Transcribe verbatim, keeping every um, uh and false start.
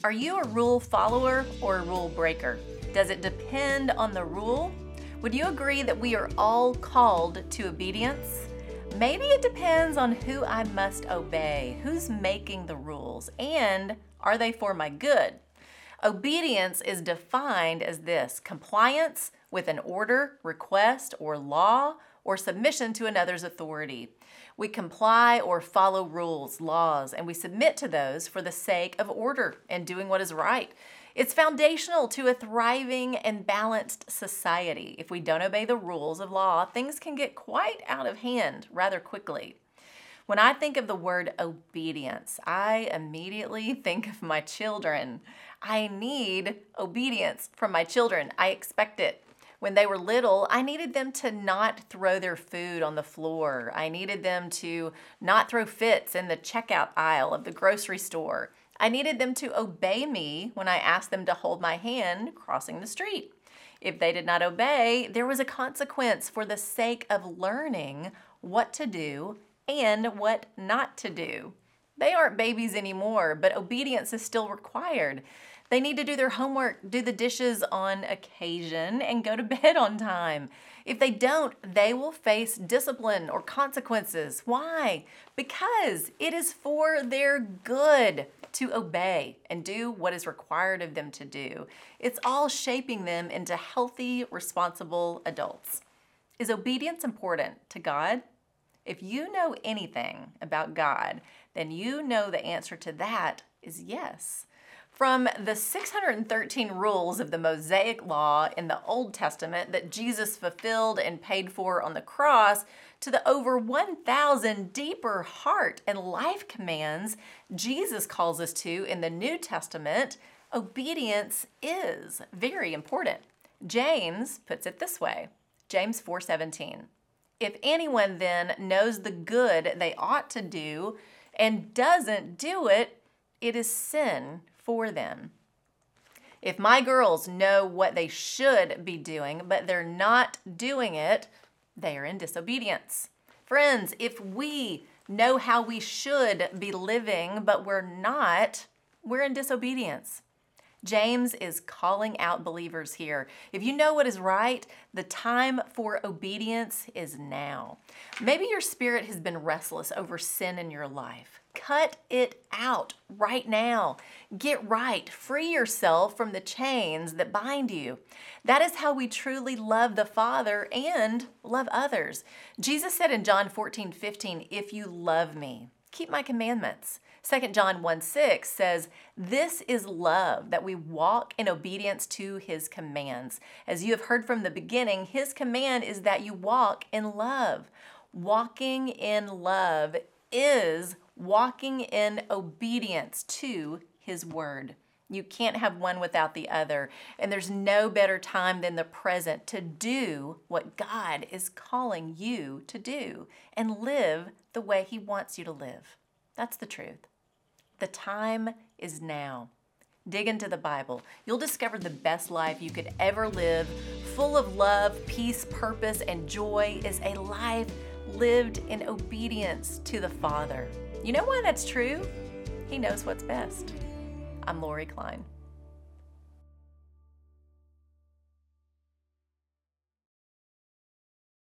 Are you a rule follower or a rule breaker? Does it depend on the rule? Would you agree that we are all called to obedience? Maybe it depends on who I must obey, who's making the rules, and are they for my good? Obedience is defined as this: compliance with an order, request, or law, or submission to another's authority. We comply or follow rules, laws, and we submit to those for the sake of order and doing what is right. It's foundational to a thriving and balanced society. If we don't obey the rules of law, things can get quite out of hand rather quickly. When I think of the word obedience, I immediately think of my children. I need obedience from my children. I expect it. When they were little, I needed them to not throw their food on the floor. I needed them to not throw fits in the checkout aisle of the grocery store. I needed them to obey me when I asked them to hold my hand crossing the street. If they did not obey, there was a consequence for the sake of learning what to do and what not to do. They aren't babies anymore, but obedience is still required. They need to do their homework, do the dishes on occasion, and go to bed on time. If they don't, they will face discipline or consequences. Why? Because it is for their good to obey and do what is required of them to do. It's all shaping them into healthy, responsible adults. Is obedience important to God? If you know anything about God, then you know the answer to that is yes. From the six hundred thirteen rules of the Mosaic Law in the Old Testament that Jesus fulfilled and paid for on the cross, to the over one thousand deeper heart and life commands Jesus calls us to in the New Testament, obedience is very important. James puts it this way, James four seventeen. If anyone then knows the good they ought to do and doesn't do it, it is sin for them. If my girls know what they should be doing, but they're not doing it, they are in disobedience. Friends, if we know how we should be living, but we're not, we're in disobedience. James is calling out believers here. If you know what is right, the time for obedience is now. Maybe your spirit has been restless over sin in your life. Cut it out right now. Get right. Free yourself from the chains that bind you. That is how we truly love the Father and love others. Jesus said in John fourteen fifteen, if you love me, keep my commandments. Second John one six says, this is love, that we walk in obedience to his commands. As you have heard from the beginning, his command is that you walk in love. Walking in love is walking in obedience to his word. You can't have one without the other. And there's no better time than the present to do what God is calling you to do and live the way he wants you to live. That's the truth. The time is now. Dig into the Bible. You'll discover the best life you could ever live, full of love, peace, purpose, and joy, is a life lived in obedience to the Father. You know why that's true? He knows what's best. I'm Lori Klein.